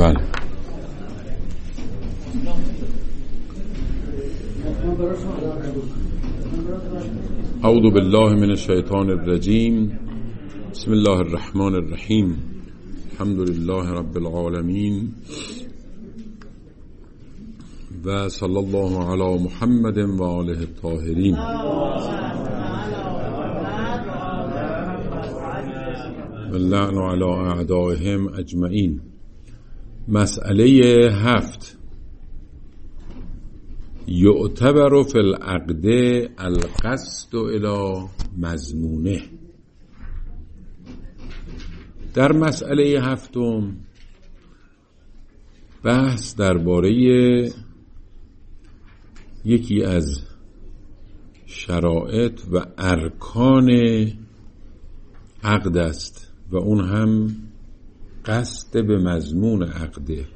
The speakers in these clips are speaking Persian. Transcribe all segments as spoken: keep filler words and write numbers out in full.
بله. اعوذ بالله من الشیطان الرجیم. بسم الله الرحمن الرحیم. الحمد لله رب العالمین و صلی الله علی محمد و آله الطاهرین. و اللعن علی اعدائهم اجمعین. مسئله هفت: یعتبر فی العقد القصد الی مضمونه. در مسئله هفتم بحث درباره یکی از شرایط و ارکان عقد است و اون هم قصد به مضمون عقده،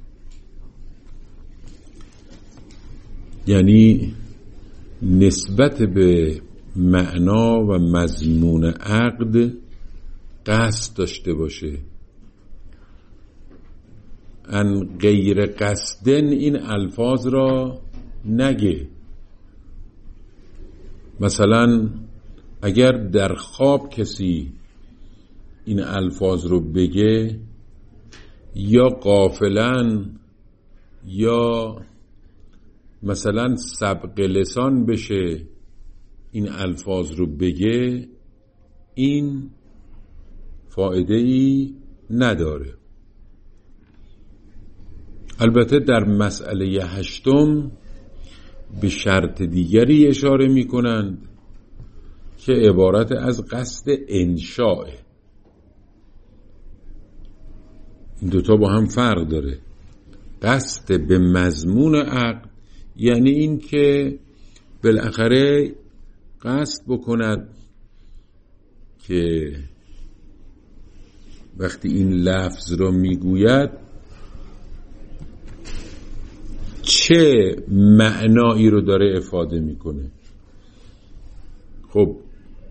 یعنی نسبت به معنا و مضمون عقد قصد داشته باشه. ان غیر قصدن این الفاظ را نگه. مثلا اگر در خواب کسی این الفاظ رو بگه، یا غافلاً یا مثلا سبق لسان بشه این الفاظ رو بگه، این فایده ای نداره. البته در مسئله هشتم به شرط دیگری اشاره می کنند که عبارت از قصد انشاء. این دوتا با هم فرق داره. قصد به مضمون عقد یعنی این که بالاخره قصد بکند که وقتی این لفظ را میگوید چه معنایی رو داره افاده میکنه. خب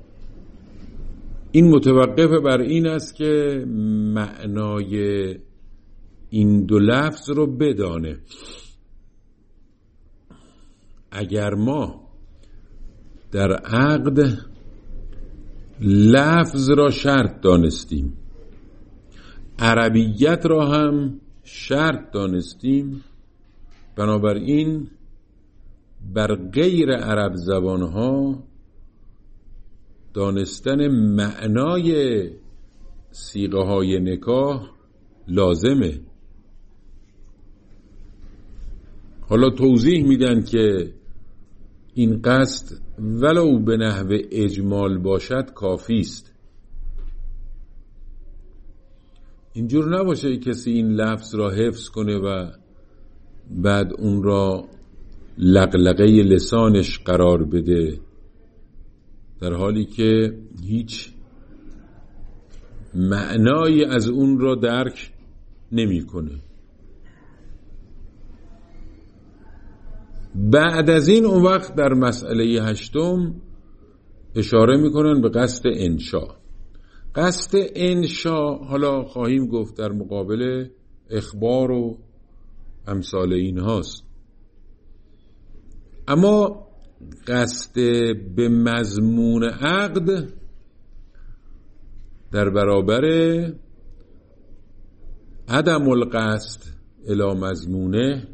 این متوقف بر این است که معنای این دو لفظ رو بدانه. اگر ما در عقد لفظ را شرط دانستیم، عربیت را هم شرط دانستیم، بنابراین بر غیر عرب زبانها دانستن معنای صیغه های نکاح لازمه. حالا توضیح میدن که این قصد ولو به نحو اجمال باشد کافی است. اینجور نباشه کسی این لفظ را حفظ کنه و بعد اون را لقلقه لسانش قرار بده، در حالی که هیچ معنایی از اون را درک نمی کنه. بعد از این اون وقت در مسئله هشتم اشاره میکنن به قصد انشاء. قصد انشاء حالا خواهیم گفت در مقابل اخبار و امثال این هاست. اما قصد به مضمون عقد در برابر عدم القصد الی مضمونه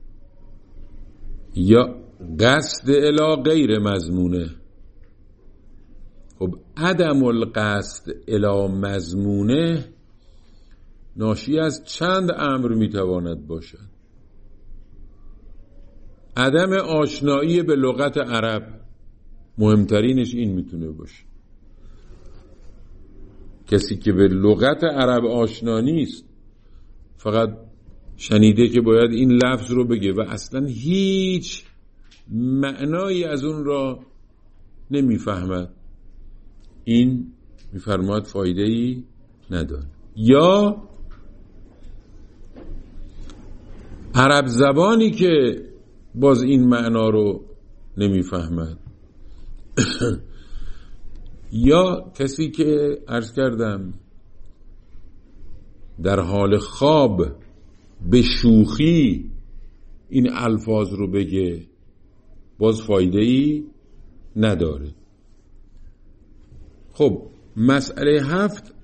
یا قصد الی غیر مضمونه. خب عدم القصد الی مضمونه ناشی از چند امر میتواند باشد. عدم آشنایی به لغت عرب، مهمترینش این میتونه باشه. کسی که به لغت عرب آشنا نیست، فقط شنیده که باید این لفظ رو بگه و اصلا هیچ معنایی از اون را نمیفهمد، این میفرماد فایده ای نداره. یا عرب زبانی که باز این معنا رو نمیفهمد یا کسی که عرض کردم در حال خواب به شوخی این الفاظ رو بگه باز فایده ای نداره. خب مسئله هفت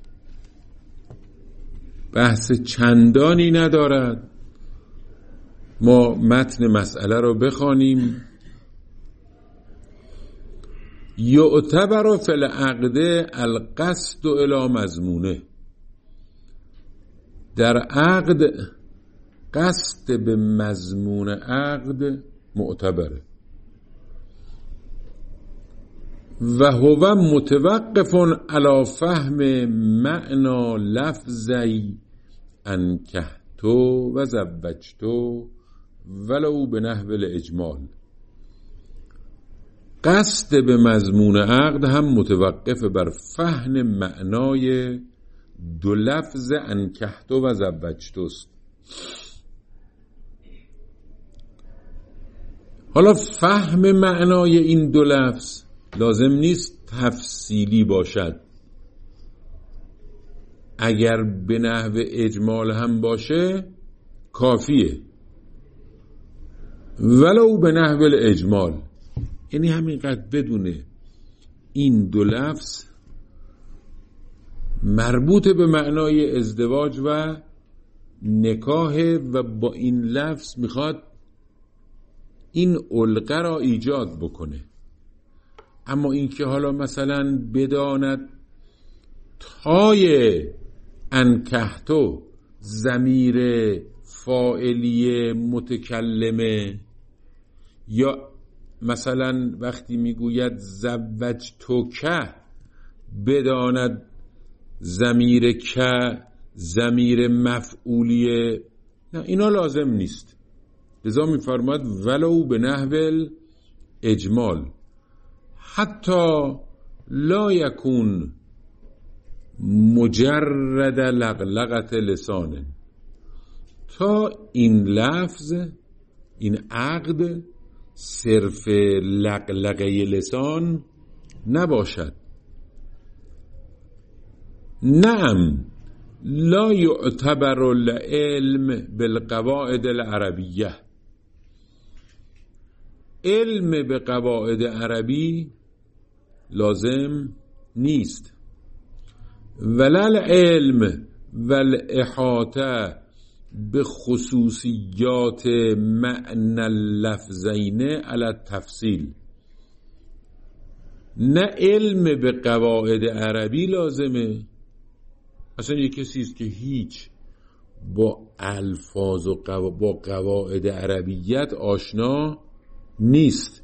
بحث چندانی ندارد. ما متن مسئله رو بخوانیم. یعتبر فی العقد القصد الی مضمونه. در عقد قصد به مضمون عقد معتبره و هو متوقف علی فهم معنا لفظی انکحتو و زوجتو ولو به نحو الاجمال. قصد به مضمون عقد هم متوقف بر فهم معنای دو لفظ انکحتو و زوجتوست. حالا فهم معنای این دو لفظ لازم نیست تفصیلی باشد. اگر به نحو اجمال هم باشه کافیه. ولو به نحو الاجمال، یعنی همینقدر بدونه این دو لفظ مربوط به معنای ازدواج و نکاح و با این لفظ میخواد این علقه را ایجاد بکنه. اما اینکه حالا مثلا بداند تای انکحتو ضمیر فاعلی متکلمه، یا مثلا وقتی میگوید زوجتوکه بداند ضمیر که ضمیر مفعولیه، نه اینا لازم نیست. لذا میفرماد ولو به نحو اجمال حتی لا یکون مجرد لغلغت لسان، تا این لفظ این عقد صرف لغلغه لسان نباشد. نعم لا یعتبر العلم بالقواعد العربیه. علم به قواعد عربی لازم نیست. ولا العلم والاحاطه به خصوصیات معنی اللفظین علی التفصیل. نه علم به قواعد عربی لازمه. اصلا یک کسی است که هیچ با الفاظ و قوا... با قواعد عربیت آشنا نیست.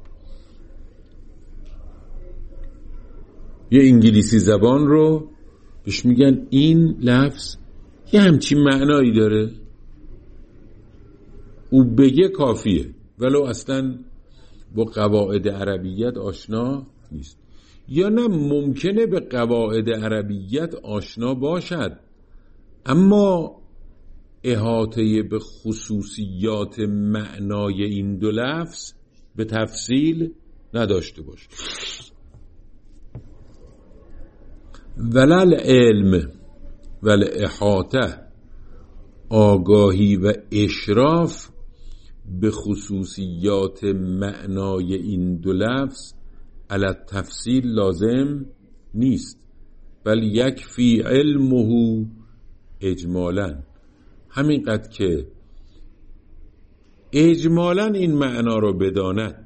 یه انگلیسی زبان رو بهش میگن این لفظ یه همچین معنایی داره، او بگه کافیه ولو اصلا با قواعد عربیت آشنا نیست. یا نه ممکنه به قواعد عربیت آشنا باشد اما احاطه به خصوصیات معنای این دو لفظ به تفصیل نداشته باشه. ولل علم ول احاطه، آگاهی و اشراف به خصوصیات معنای این دو لفظ علی التفصیل لازم نیست، بل یکفی علمه اجمالا. همینقدر که اجمالا این معنا رو بداند،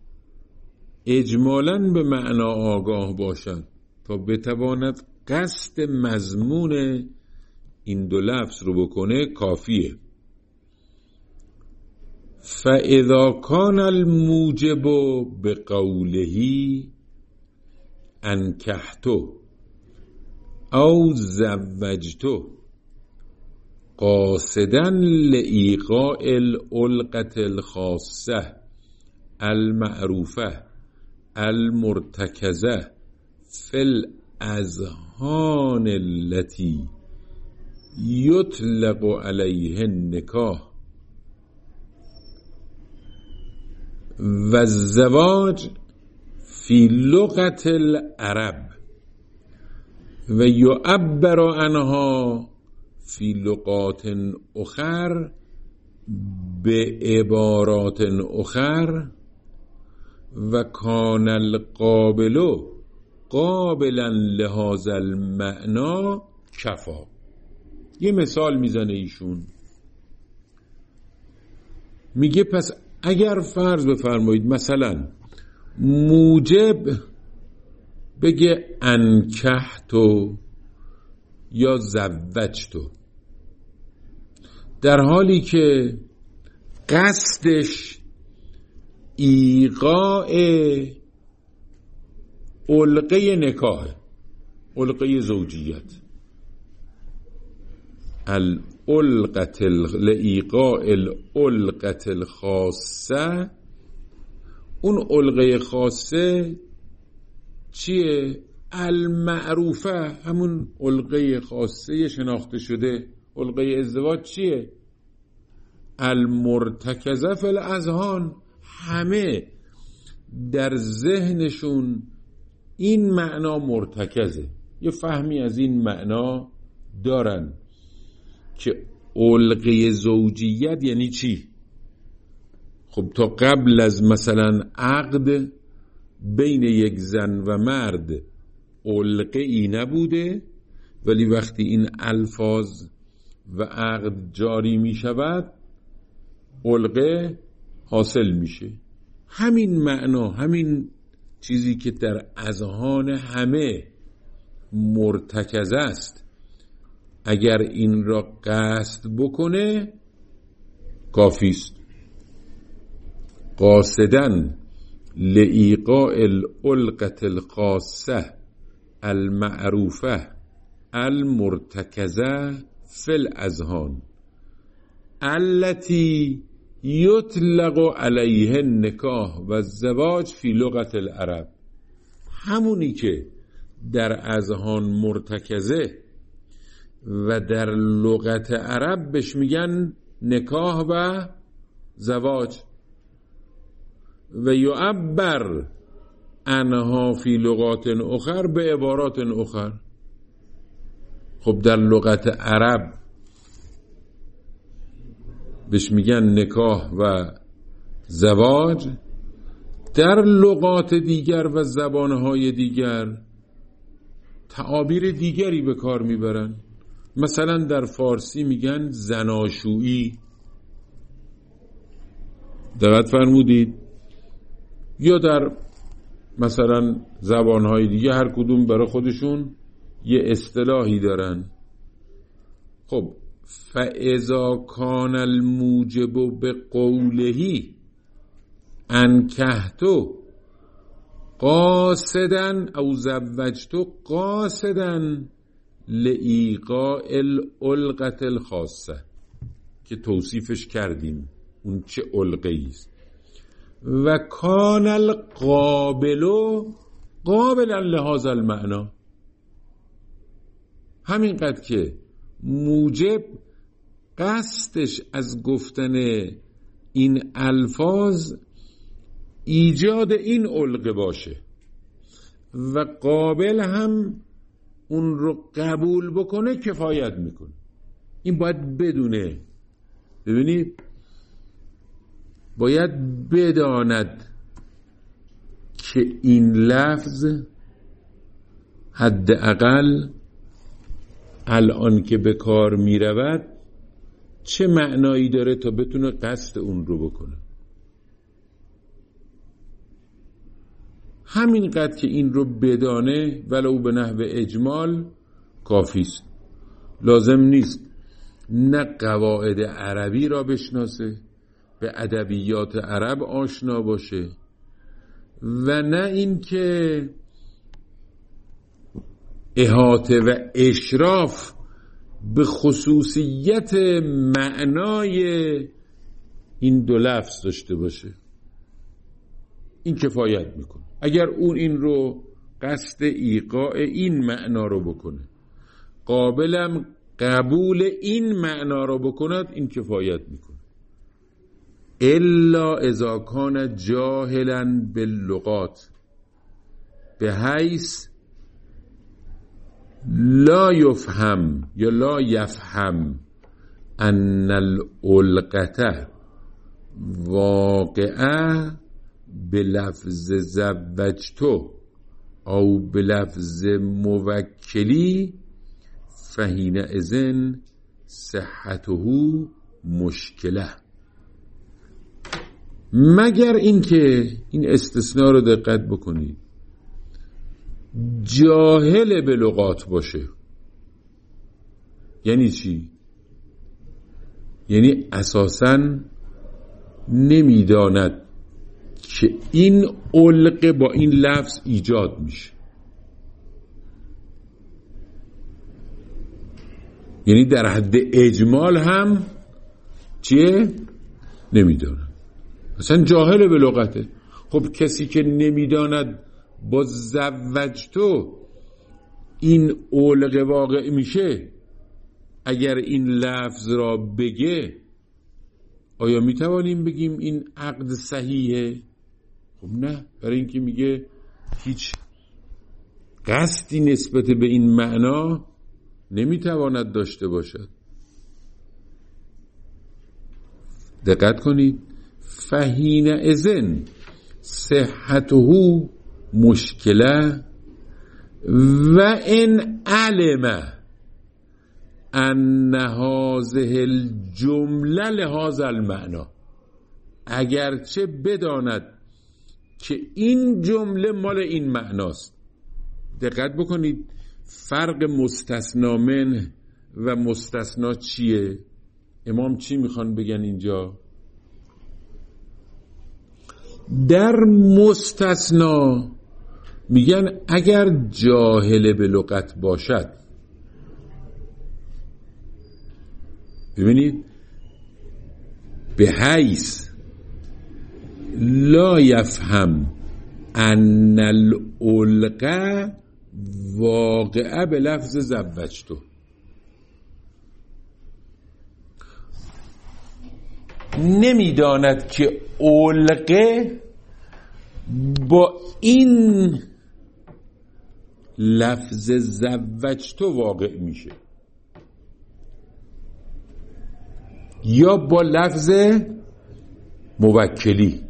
اجمالا به معنا آگاه باشد تا بتواند قصد مضمون این دو لفظ رو بکنه کافیه. فاذا کان الموجب بقوله انکحتو او زوجتو قاصدا لإیقاع العلقة الخاصة المعروفة المرتکزة فی الاذهان التي یطلق علیه النکاح و الزواج فی لغة العرب و یعبر عنها فی لغات اخر به عبارات اخر و کان القابل قابلا لهذا المعنا کفا. یه مثال میزنه ایشون، میگه پس اگر فرض بفرمایید مثلا موجب بگه انکحتو یا زوجتو، در حالی که قصدش ایقاع علقه نکاح، علقه زوجیت، العلقه لایقاع العلقه الخاصه. اون علقه خاصه چیه؟ المعروفه، همون علقه خاصه شناخته شده. علقه ازدواج چیه؟ المرتکزه فی الاذهان. همه در ذهنشون این معنا مرتکزه، یه فهمی از این معنا دارن که علقه زوجیت یعنی چی. خب تا قبل از مثلا عقد بین یک زن و مرد علقه ای نبوده، ولی وقتی این الفاظ و عقد جاری می شود علقه حاصل میشه. همین معنا، همین چیزی که در اذهان همه مرتکز است، اگر این را قصد بکنه کافی است. قاصدن لایقاع العلقه الخاصه المعروفه المرتکزه فی الاذهان التي یطلق علیه النکاح و الزواج فی لغت العرب. همونی که در اذهان مرتکزه و در لغت عرب بهش میگن نکاح و زواج. و یعبر عنها فی لغات اخر به عبارات اخر. خب در لغت عرب بهش میگن نکاح و زواج، در لغات دیگر و زبانهای دیگر تعابیر دیگری به کار میبرن. مثلا در فارسی میگن زناشویی، دقت فرمودید؟ یا در مثلا زبانهای دیگه هر کدوم برای خودشون یه اصطلاحی دارن. خب فاذا کان الموجب بقوله انکحتو قاصدا او زوجتو قاصدا لایقاع العلقه الخاصه که توصیفش کردیم اون چه علقه است. و کان القابل قابلا لهذا المعنا، همینقدر که موجب قصدش از گفتن این الفاظ ایجاد این علقه باشه و قابل هم اون رو قبول بکنه کفایت میکنه. این باید بدونه، ببینید باید بداند که این لفظ حداقل الان که به کار می رود چه معنایی داره تا بتونه قصد اون رو بکنه. همینقدر که این رو بدانه ولو به نحو اجمال کافیست. لازم نیست نه قواعد عربی را بشناسه، به ادبیات عرب آشنا باشه، و نه این که احاطه و اشراف به خصوصیت معنای این دو لفظ داشته باشه. این کفایت میکنه. اگر اون این رو قصد ایقاع این معنا رو بکنه، قابلم قبول این معنا رو بکند، این کفایت میکنه. الا اذا کان جاهلا باللغات به حیث لا یفهم یا لا یفهم ان الالقته واقعه به لفظ زوجتو او به لفظ موکلی فهین اذن صحته مشکله، مگر اینکه این استثناء رو دقت بکنید جاهل به لغات باشه. یعنی چی؟ یعنی اساساً نمیداند که این علقه با این لفظ ایجاد میشه، یعنی در حد اجمال هم چیه؟ نمیداند، اصلا جاهل به لغته. خب کسی که نمیداند با زوجتو این علقه واقع میشه، اگر این لفظ را بگه آیا میتوانیم بگیم این عقد صحیحه؟ خب نه، برای اینکه میگه هیچ قصدی نسبت به این معنا نمیتواند داشته باشد. دقت کنید، فهین اذن صحته مشکله و ان علم ان هذه الجمله لهذا المعنى، اگرچه بداند که این جمله مال این معناست. دقت بکنید فرق مستثنا منه و مستثنا چیه؟ امام چی میخوان بگن اینجا؟ در مستثنا میگن اگر جاهل به لغت باشد، ببینید، به حیث لا یفهم ان الالقه واقعه به لفظ زوجتو، نمیداند که علقه با این لفظ زوجتو واقع میشه یا با لفظ موکلی،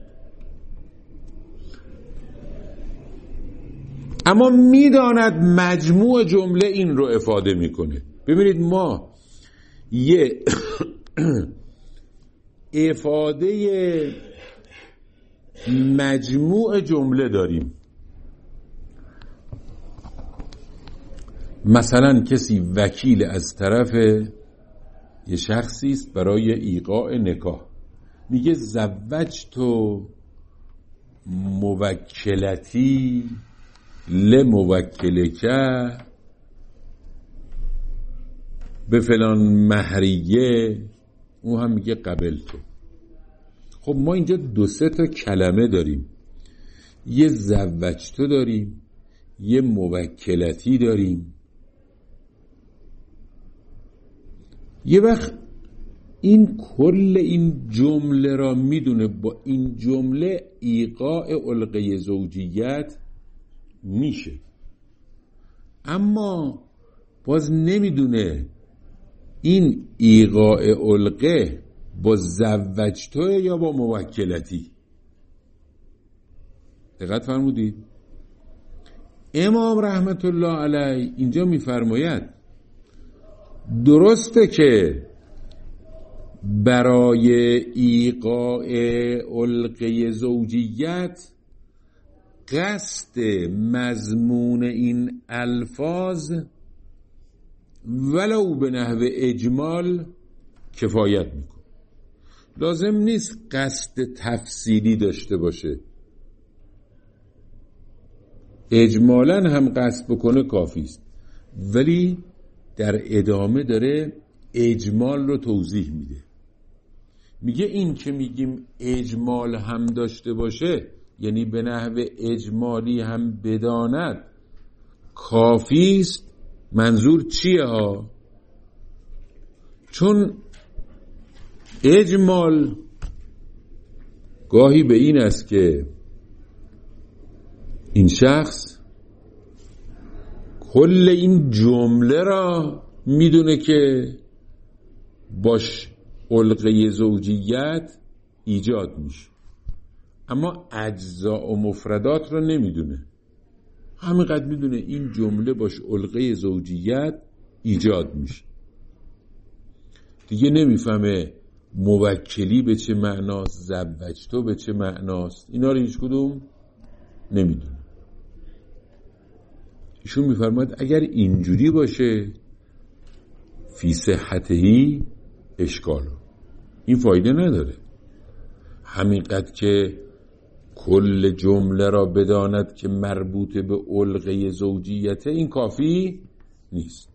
اما میداند مجموع جمله این رو افاده میکنه. ببینید ما یه افاده مجموع جمله داریم. مثلا کسی وکیل از طرف یه شخصی است برای ایقاع نکاح، میگه زوجتو موکلتی لموکلکه به فلان مهریه، اون هم میگه قبل تو. خب ما اینجا دو سه تا کلمه داریم، یه زوجتو داریم، یه موکلتی داریم. یه وقت این کل این جمله را میدونه با این جمله ایقاع علقه زوجیت میشه، اما باز نمیدونه این ایقاع علقه با زوجتو یا با موکلتی. دقت فرمودید؟ امام رحمت الله علیه اینجا میفرماید درسته که برای ایقاع علقه زوجیت قصد مضمون این الفاظ ولو به نحو اجمال کفایت میکنه، لازم نیست قصد تفصیلی داشته باشه، اجمالاً هم قصد بکنه کافی است، ولی در ادامه داره اجمال رو توضیح میده. میگه این که میگیم اجمال هم داشته باشه، یعنی به نحو اجمالی هم بداند، کافی است. منظور چیه ها؟ چون اجمال گاهی به این است که این شخص کل این جمله را میدونه که باش علقه زوجیت ایجاد میشه، اما اجزا و مفردات را نمیدونه. همینقدر میدونه این جمله باش علقه زوجیت ایجاد میشه، دیگه نمیفهمه موکلی به چه معناست، زوجتو به چه معناست، اینا رو هیچ کدوم نمیدونه. ایشون میفرماد اگر اینجوری باشه فی صحتهی اشکال، این فایده نداره. همینقدر که کل جمله را بداند که مربوط به علقه زوجیته، این کافی نیست،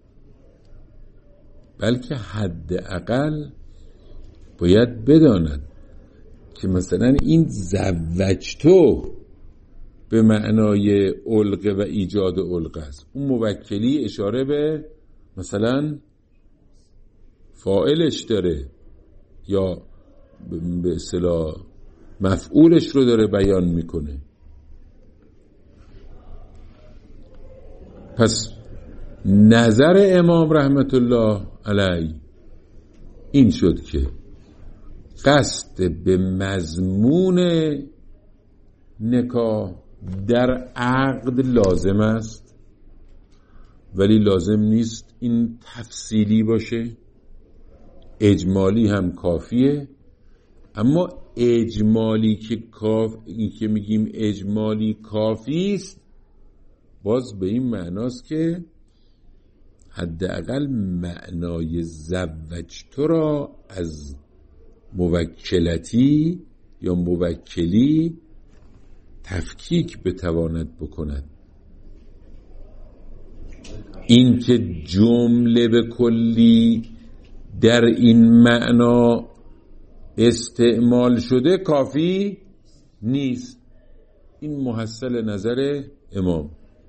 بلکه حداقل باید بداند که مثلا این زوجتو به معنای علقه و ایجاد علقه است. اون موکلی اشاره به مثلا فاعلش داره یا به اصطلاح مفعولش رو داره بیان میکنه. پس نظر امام رحمت الله علیه این شد که قصد به مضمون نکاح در عقد لازم است، ولی لازم نیست این تفصیلی باشه، اجمالی هم کافیه. اما اجمالی که کاف این که میگیم اجمالی کافی است، باز به این معناست که حداقل معنای زوجتو را از موکلتی یا موکلی تفکیک بتواند بکند. این که جمله به کلی در این معنا استعمال شده کافی نیست. این محصل نظر امام.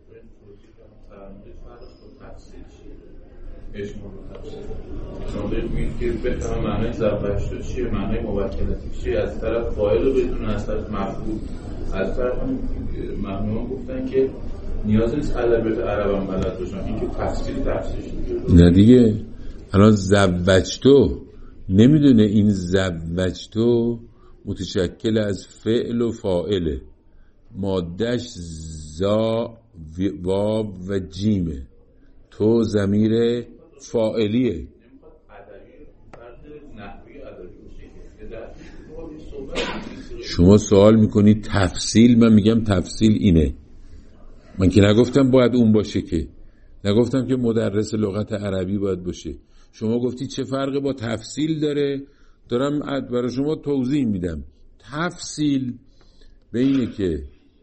شما بگید که بفهم معنی زوجتو چیه، معنی موکلتی چیه، از طرف فاعل رو بدون، از طرف مفعول، از طرف هم مفهوم گفتن که نیاز نیست ادبیات عرب هم بلد باشن، این که تفسیر تفسیر نه دیگه. الان زوجتو نمیدونه این زوجتو متشکل از فعل و فاعله، مادهش زا واو و جیمه، تو ضمیر فاعلیه. شما سوال میکنی تفصیل، من میگم تفصیل اینه. من که نگفتم باید اون باشه، که نگفتم که مدرس لغت عربی باید باشه. شما گفتی چه فرقی با تفصیل داره، دارم برای شما توضیح میدم. تفصیل به اینه که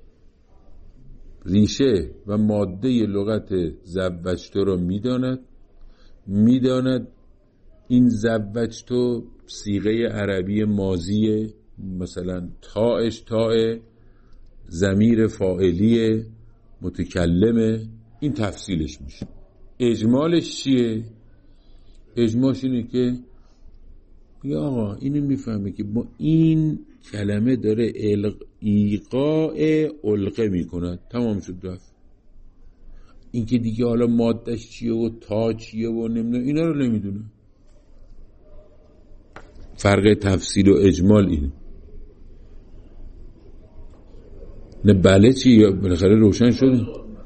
ریشه و ماده لغت زوجتو رو میداند، میداند این زوجتو صیغه عربی ماضیه، مثلا تاش تاه ضمیر فاعلیه، متکلمه، این تفصیلش میشه. اجمالش چیه؟ اجمالش اینه که یا آقا اینو میفهمه که با این کلمه داره ایقاع علقه میکنه، تمام شد رفت. این که دیگه حالا مادهش چیه و تا چیه و نمیدونه، اینا رو نمیدونه. فرق تفصیل و اجمال اینه. نه بله چی یا بالاخره روشن شده.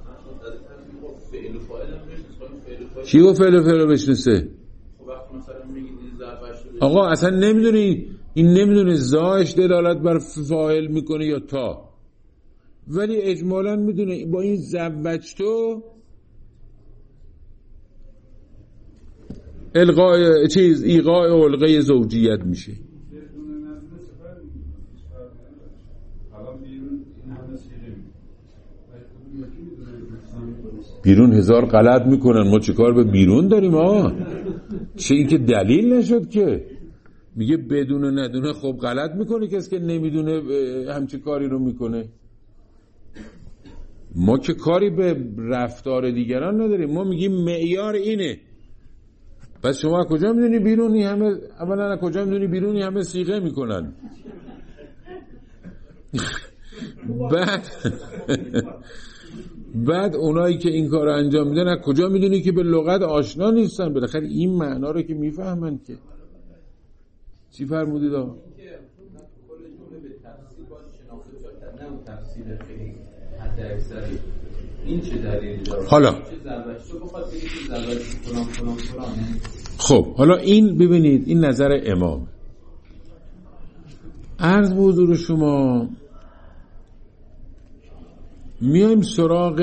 چی گفت فعل و فعل رو بشنسه؟ آقا اصلا نمیدونی، این نمیدونه زاش دلالت بر فاعل میکنه یا تا، ولی اجمالا میدونه با این زوجتو الغای چیز ایقاع علقه زوجیت میشه. بیرون هزار غلط میکنن، ما چه کار به بیرون داریم آقا؟ چه این که دلیل نشد که میگه بدون ندونه. خب غلط میکنه کسی که نمیدونه همچه کاری رو میکنه. ما که کاری به رفتار دیگران نداریم، ما میگیم معیار اینه. پس شما کجا میدونی بیرونی همه، اولا کجا میدونی بیرونی همه صیغه میکنن؟ بعد بعد اونایی که این کار رو انجام میدن از کجا میدونی که به لغت آشنا نیستن؟ بالاخره این معنا رو که میفهمن. که چی فرمودید آقا؟ این چه دلیلی داره؟ حالا چه زربشتو بخواد بگه که زربشتو فلان فلان فلان. خب حالا این ببینید، این نظر امام. عرض به حضور شما میایم سراغ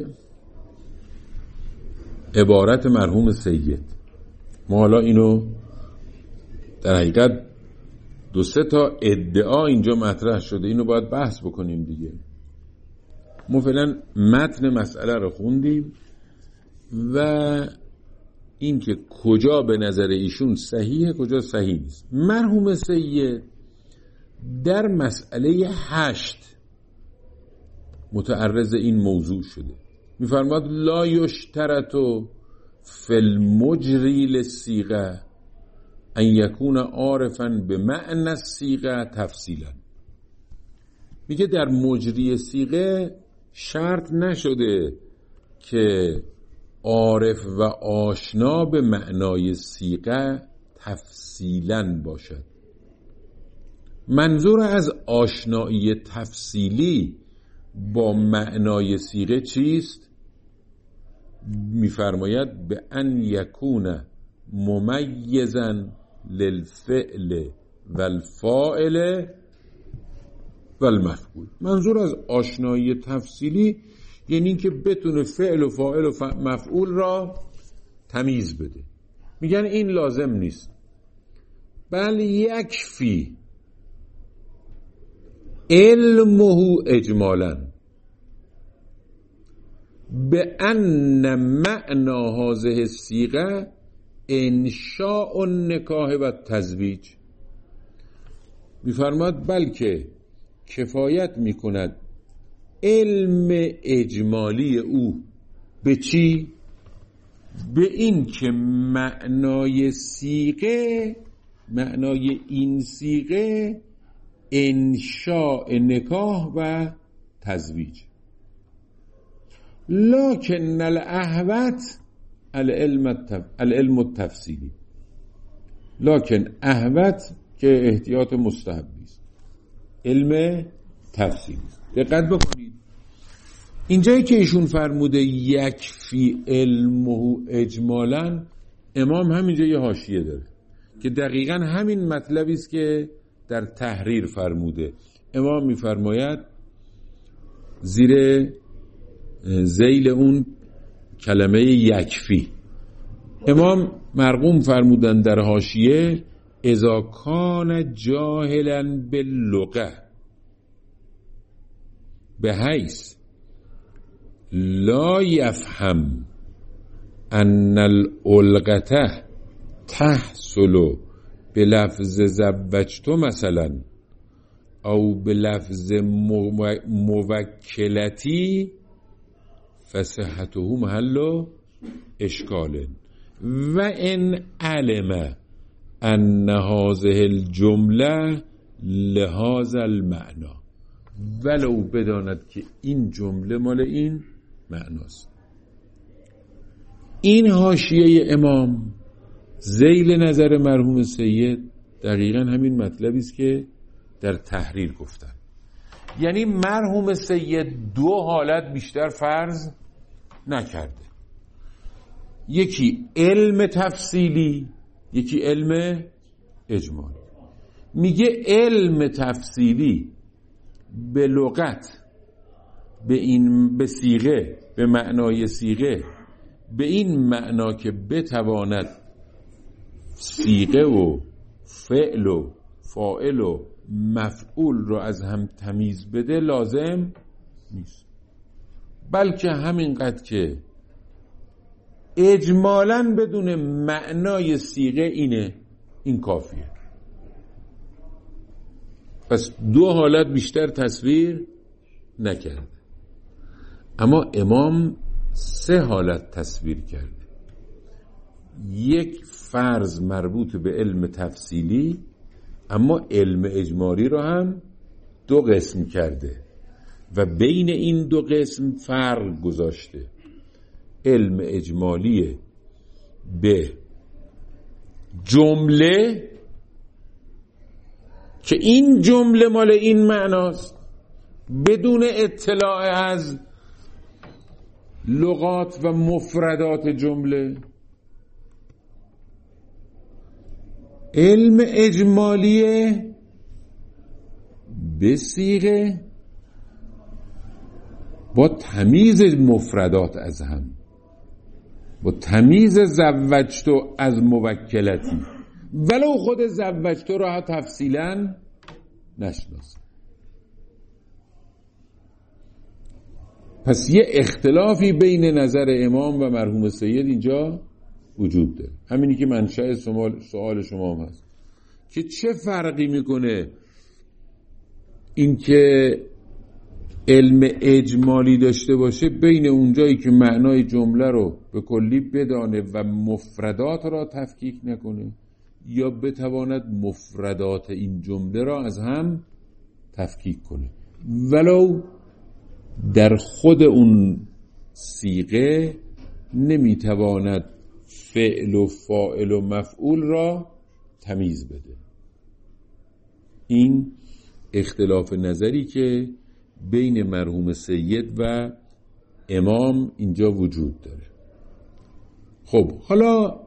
عبارت مرحوم سید. ما حالا اینو در حقیقت دو سه تا ادعا اینجا مطرح شده، اینو باید بحث بکنیم دیگه. ما فعلا متن مسئله رو خوندیم و این که کجا به نظر ایشون صحیحه کجا صحیح نیست. مرحوم سید در مسئله هشت متعرض این موضوع شده. میفرماد لا یشترطو فی المجری للصیغه ان یکون عارفا به معنی الصیغه تفصیلا. میگه در مجری صیغه شرط نشده که عارف و آشنا به معنای صیغه تفصیلا باشد. منظور از آشنایی تفصیلی با معنای صیغه چیست؟ میفرماید به ان یکون ممیزا للفعل والفاعل والمفعول. منظور از آشنایی تفصیلی یعنی که بتونه فعل و فاعل و مفعول را تمیز بده. میگن این لازم نیست، بل یکفی علمه اجمالا به ان معنی هذه الصیغه انشاء النکاح و تزویج. میفرماد بلکه کفایت میکند علم اجمالی او به چی؟ به این که معنای صیغه، معنای این صیغه انشاء نکاح و تزویج. لکن الاحوط العلم التفصیلی. لکن احوط که احتیاط مستحبی است، علم تفصیلی. دقت بکنید اینجایی که ایشون فرموده یکفی علمه اجمالا، امام همینجا یه حاشیه داره که دقیقاً همین مطلبی است که در تحریر فرموده. امام میفرماید زیر ذیل اون کلمه یکفی، امام مرقوم فرمودن در حاشیه اذا کان جاهلا باللغه بحیث لا یفهم ان الالغته تحصل بلفظ زوجتو مثلا او بلفظ موکلتی فصحته محل اشکال و ان علم ان هذه الجمله لهذا المعنى، ولو بداند که این جمله مال این معناست. این حاشیه امام ذیل نظر مرحوم سید دقیقاً همین مطلبی است که در تحریر گفتن. یعنی مرحوم سید دو حالت بیشتر فرض نکرده، یکی علم تفصیلی، یکی علم اجمالی. میگه علم تفصیلی به لغت، به این به صیغه، به معنای صیغه، به این معنا که بتواند صیغه و فعل و فاعل و مفعول رو از هم تمیز بده لازم نیست، بلکه همینقدر که اجمالاً بدون معنای صیغه اینه، این کافیه. پس دو حالت بیشتر تصویر نکرده، اما امام سه حالت تصویر کرده. یک فرض مربوط به علم تفصیلی، اما علم اجمالی رو هم دو قسم کرده. و بین این دو قسم فرق گذاشته. علم اجمالی به جمله که این جمله مال این معناست بدون اطلاع از لغات و مفردات جمله. علم اجمالی به صیغه با تمیز مفردات از هم، با تمیز زوجتو از موکلتی، ولو خود زوجتو را تفصیلا نشناسه. پس یه اختلافی بین نظر امام و مرحوم سید اینجا وجود داره. همینی که منشأ سوال شما هم هست که چه فرقی میکنه این که علم اجمالی داشته باشه بین اونجایی که معنای جمله رو به کلی بدانه و مفردات را تفکیک نکنه، یا بتواند مفردات این جمله را از هم تفکیک کنه، ولو در خود اون صیغه نمیتواند فعل و فاعل و مفعول را تمیز بده. این اختلاف نظری که بین مرحوم سید و امام اینجا وجود داره. خب حالا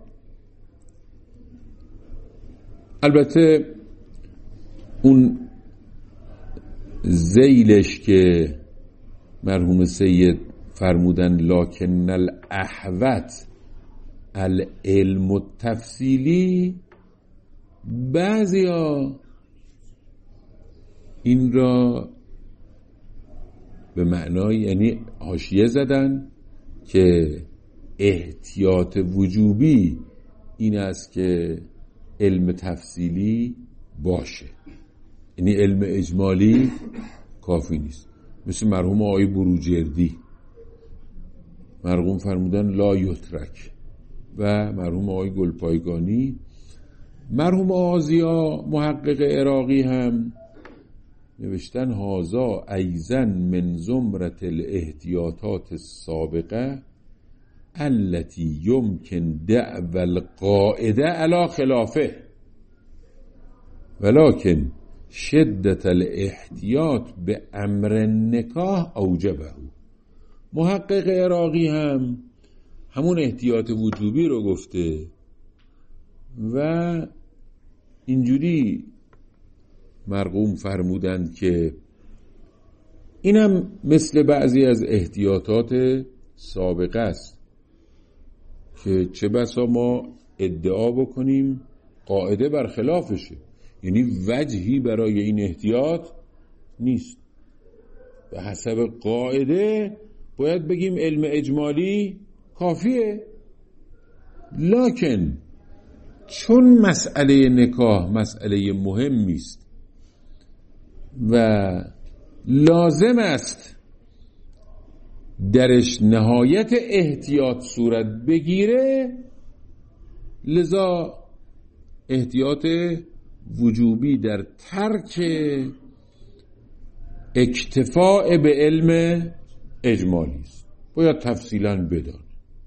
البته اون ذیلش که مرحوم سید فرمودن لکن الاحوط العلم التفصیلی، بعضی ها این را به معنای یعنی حاشیه زدن که احتیاط وجوبی این است که علم تفصیلی باشه، یعنی علم اجمالی کافی نیست. مثل مرحوم آقای بروجردی، مرحوم فرمودن لا یترک، و مرحوم آقای گلپایگانی. مرحوم آزیا محقق عراقی هم نوشتن هازا ایزن من زمرت الاحتیاطات السابقه التي يمكن دعو القاعده على خلافه ولكن شدت الاحتیاط به امر النکاح اوجبه. محقق عراقی هم همون احتیاط وجوبی رو گفته و اینجوری مرقوم فرمودند که اینم مثل بعضی از احتیاطات سابقه است که چه بسا ما ادعا بکنیم قاعده برخلافشه، یعنی وجهی برای این احتیاط نیست. به حسب قاعده باید بگیم علم اجمالی کافیه، لکن چون مسئله نکاح مسئله مهمی است و لازم است درش نهایت احتیاط صورت بگیره، لذا احتیاط وجوبی در ترک اکتفاء به علم اجمالی است، باید تفصیلا بدان.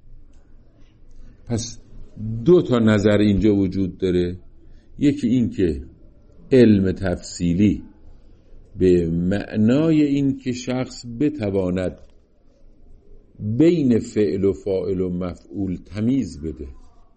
پس دو تا نظر اینجا وجود داره، یکی این که علم تفصیلی به معنای این که شخص بتواند بین فعل و فاعل و مفعول تمیز بده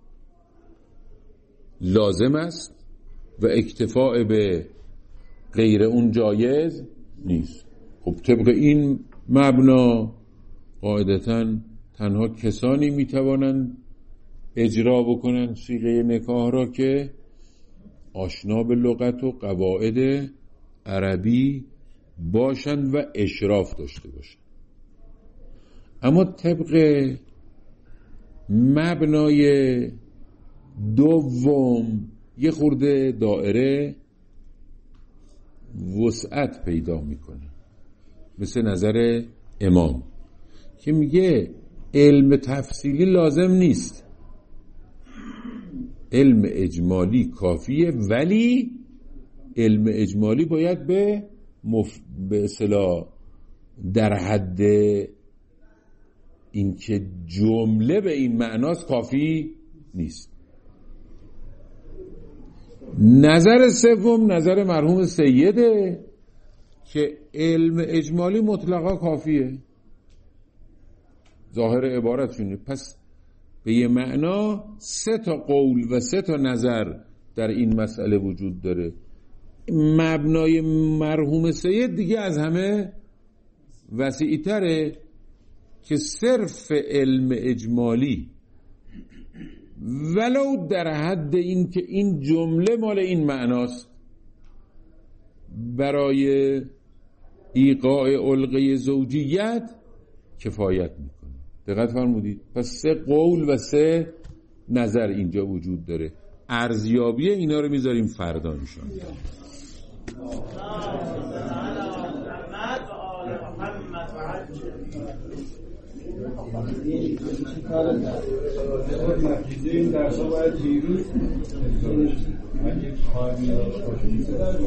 لازم است و اکتفاء به غیر اون جایز نیست. خب طبق این مبنا قاعدتاً تنها کسانی میتوانند اجرا بکنند صیغه نکاح را که آشنا به لغت و قواعد عربی باشند و اشراف داشته باشند. اما طبق مبنای دوم یه خورده دائره وسعت پیدا میکنه، مثل نظر امام که میگه علم تفصیلی لازم نیست، علم اجمالی کافیه، ولی علم اجمالی باید به مف... به اصطلاح در حد اینکه جمله به این معناست کافی نیست. نظر سوم نظر مرحوم سیده که علم اجمالی مطلقا کافیه، ظاهر عبارتشونه. پس به یه معنا سه تا قول و سه تا نظر در این مسئله وجود داره. مبنای مرحوم سید دیگه از همه وسیع تره که صرف علم اجمالی ولو در حد این که این جمله مال این معناست برای ایقاع علقه زوجیت کفایت میکنه. دقت فرمودید؟ پس سه قول و سه نظر اینجا وجود داره. ارزیابی اینا رو میذاریم فردا انشاءالله. این درس ها باید دیروز